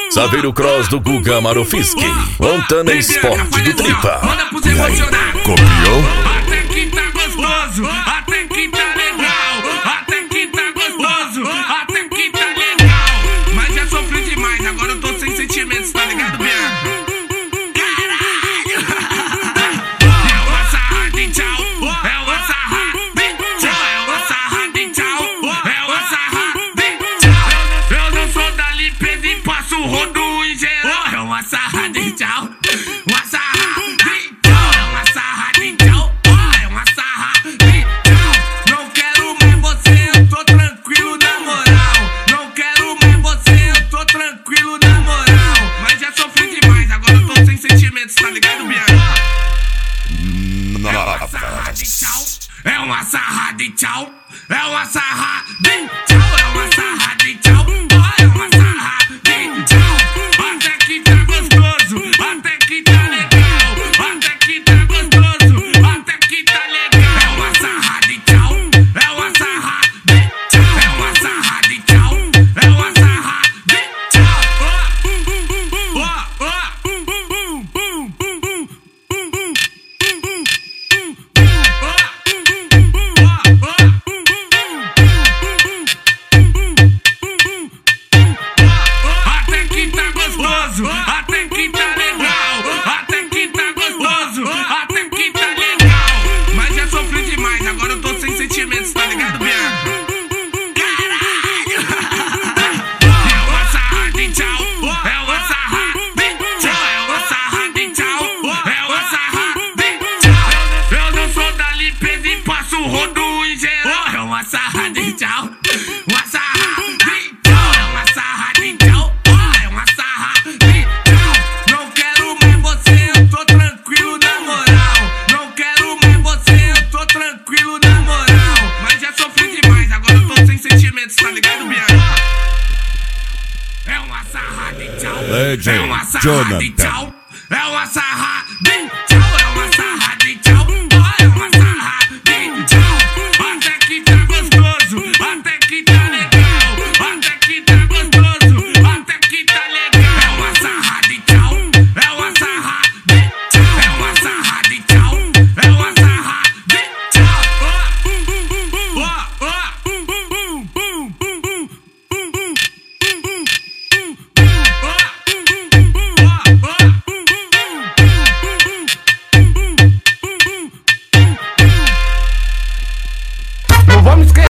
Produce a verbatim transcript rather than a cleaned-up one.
Saveiro Cross do Guga Marofiski, Montana Esporte do Tripa. E aí, copiou? Até que tá gostoso, até que tá legal, até que tá gostoso, até que tá legal. Mas já sofri demais, agora eu tô sem sentimentos, tá ligado, Bianca? Rodo em geral, é uma sarrada em tchau, uma sarrada em tchau, é uma sarrada em tchau, é uma sarrada em tchau. Não quero mais você, eu tô tranquilo na moral. Não quero mais você, eu tô tranquilo na moral. Mas já sofri demais, agora eu tô sem sentimentos, tá ligado, Bianca? É uma sarrada em tchau, é uma sarrada em tchau, é uma sarrada em tchau, é uma sarrada em tchau, é uma sarrada. Até que tá legal, até que tá gostoso, até que tá legal. Mas já sofri demais, agora eu tô sem sentimentos, tá ligado, Bianca? Caralho! É uma sarrada em tchau, é uma sarrada em tchau, é uma sarrada em tchau, é uma sarrada em tchau. Eu não sou da limpeza e passo o rodo em geral. É uma sarrada em tchau, uma sarrada em tchau, é uma sarrada em tchau. Tá ligado, Bianca? É uma sarrada em tchau, é uma sarrada em tchau, é uma sarrada.